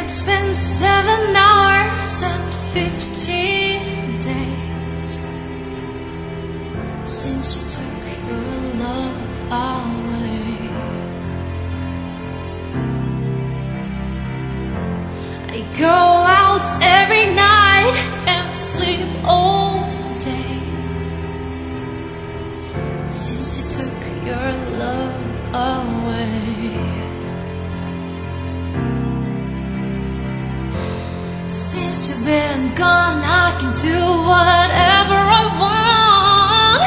It's been 7 hours and 15 days since you took your love away. I go out every night and sleep all day since you took your love away. Since you've been gone, I can do whatever I want.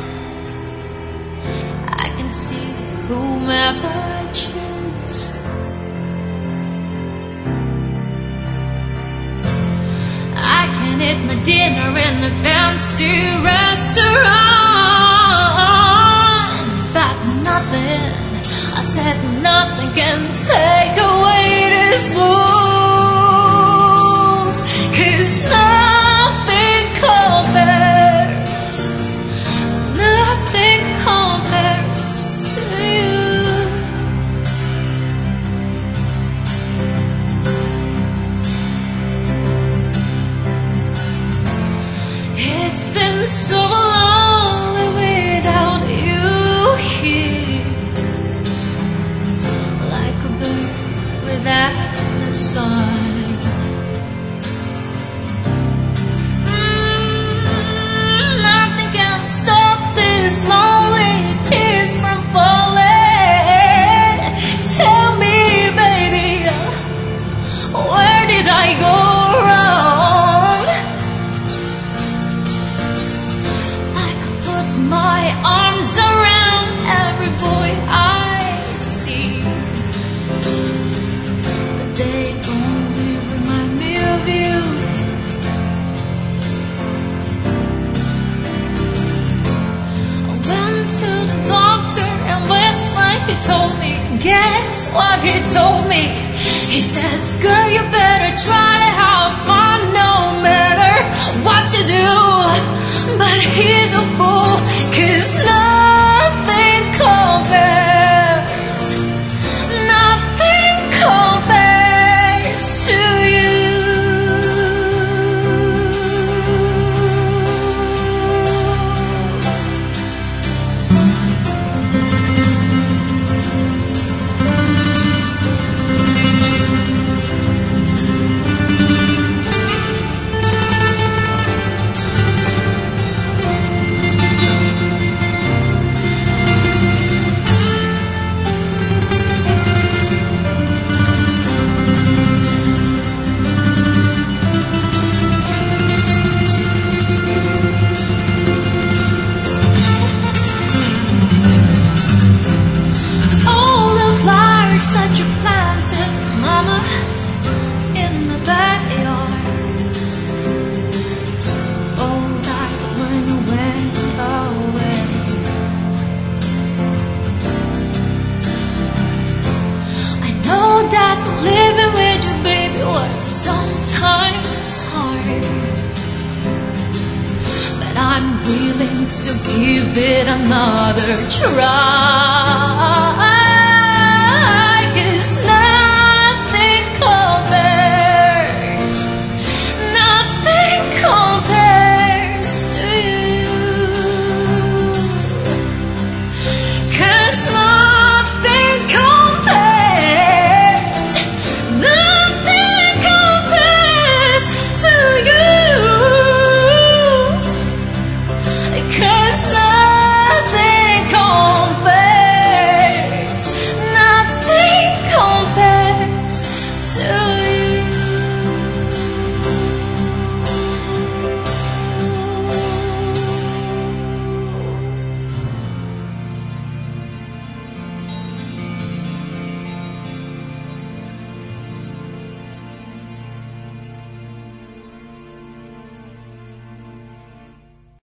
I can see whomever I choose. I can eat my dinner in a fancy restaurant, but nothing, I said nothing can take away this blues. 'Cause nothing compares to you. It's been so lonely without you here, like a bird without the sun. Stop these lonely tears from falling. Tell me, baby, where did I go wrong? I could put my arms around every boy I see, but they only remind me of you. To the doctor, and that's when he told me, guess what he told me? He said, girl, you better try to have fun no matter what you do. But he's a fool, 'cause nothing compares to you. That you planted, mama, in the backyard, all died when you went away. I know that living with you, baby, was sometimes hard, but I'm willing to give it another try.